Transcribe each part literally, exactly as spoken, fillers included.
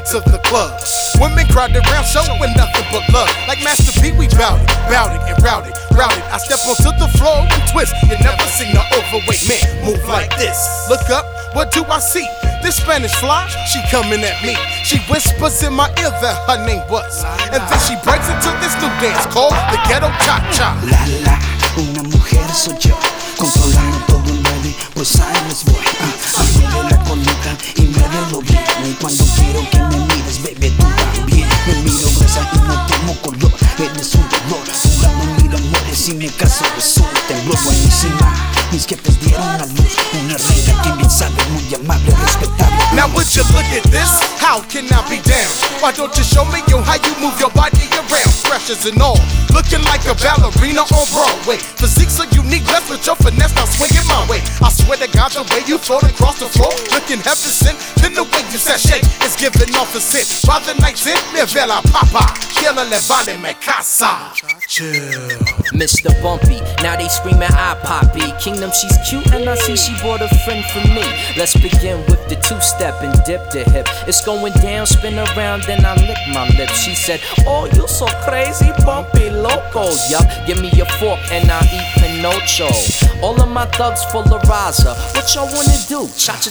to the club. Women crowd around, showing nothing but love. Like Master P, we bout it, bout it and route it, route it. I step onto the floor and twist. You never seen an overweight man move like this. Look up, what do I see? This Spanish fly, she coming at me. She whispers in my ear that her name was, and then she breaks into this new dance called the Ghetto Cha-Cha. La la, una mujer soy yo, controlando todo en ready, pues ahí les voy. Uh, a mí de la colita y me arreglo bien. Y cuando quiero que me mires, bebé, tú también. Me miro gruesa y no tomo color, eres un dolor. Jugando miro amores y me caso resulta temblor. Buenísima, mis jefes dieron a luz una reina que bien sabe, muy amable, respetable. Now would you look at this? How can I be down? Why don't you show me yo how you move your body around? Pressures and all, looking like a ballerina on Broadway. Physique so unique, let's let your finesse now swing it my way. I swear to God, the way you float across the floor, looking heaven sent. Then the way you sashay is giving off a scent. By the night's in, me vela papa, quiero le vale me casa. Chill. Mister Bumpy, now they screaming I Poppy. Kingdom, she's cute and I see she brought a friend for me. Let's begin with the two-step and dip the hip. It's going down, spin around, then I lick my lips. She said, oh, you so crazy, Bumpy, loco. Yup, give me a fork and I'll eat Pinocho. All of my thugs full of Raza. What y'all wanna do?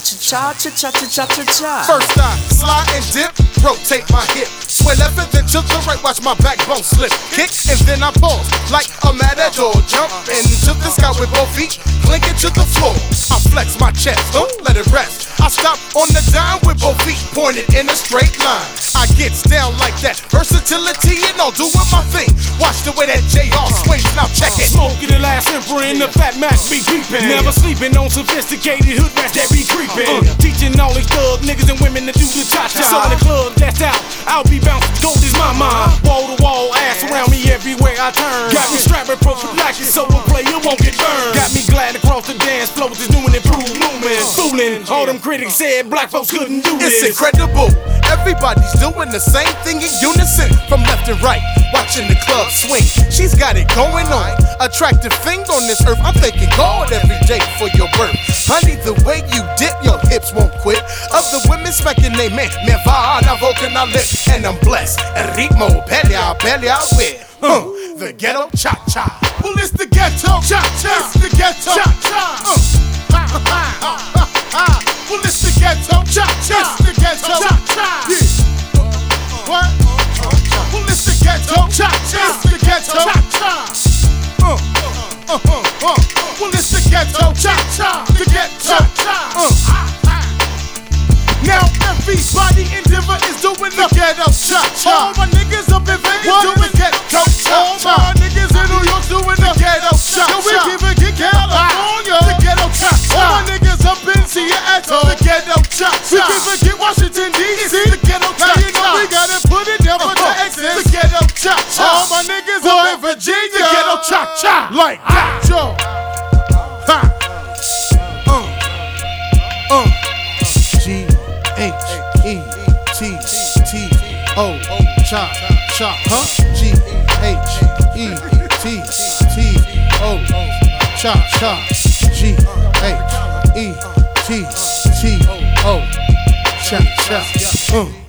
Cha-cha-cha-cha-cha-cha-cha-cha-cha. First I slide and dip, rotate my hip. Sway left and then to the right, watch my backbone slip. Kick and then I pause, like a matador. Jump into the sky with both feet, clinking to the floor. I flex my chest, don't let it rest. I stop on the dime with both feet pointed in a straight line. I gets down like that, versatility and all doing my thing. Watch the way that J R swings, now check it. Smoking the last emperor in the Fat Mac be peeping. Never sleeping on sophisticated hood rats that be creeping. Uh, teaching all these thug niggas and women to do the cha-cha. So in the club that's out, I'll be bouncing, gold is my mind. Wall to wall, ass around me everywhere I turn. Got me strapped with prophylaxis so a player won't get burned. Got me glad across the dance floor with this new and improved movement. Fooling, all them critics said black folks couldn't do this. It's incredible, everybody's doing the same thing in unison. From left and right, watching the club swing. She's got it going on, attractive thing on this earth. I'm thanking God every day for your birth. Honey, the way you dip, your hips won't quit. Other women smacking they man, me va na boca na lip. And I'm blessed, el ritmo pelea, pelea with uh, the Ghetto Cha-Cha. Well, it's the Ghetto Cha-Cha, it's the Ghetto Cha-Cha. uh. Well, it's the Ghetto Cha-Cha, it's the Ghetto Cha-Cha. Yeah. What? Well, it's the Ghetto Cha-Cha, it's the Ghetto Cha-Cha. Uh, uh, uh, uh. Well, it's the Ghetto Cha-Cha, the Ghetto Cha-Cha. Now everybody in Denver is doing the Ghetto Cha-Cha. All my niggas up in Vegas doing the Ghetto Cha-Cha. All my niggas in New York doing the Ghetto Cha-Cha. Yo, we give it in California, the Ghetto Cha-Cha. All my niggas up in Seattle, the Ghetto Cha-Cha. We give it in Washington D C, the Ghetto Cha-Cha. Now you know we gotta put it down for Texas, the Ghetto Cha-Cha. All my niggas up in Virginia, the Ghetto Cha-Cha. Like that, yo. Ha. Uh. Uh. G. H E T T O Cha Cha, huh? G H E T T O Cha Cha, G H E T T O Cha Cha.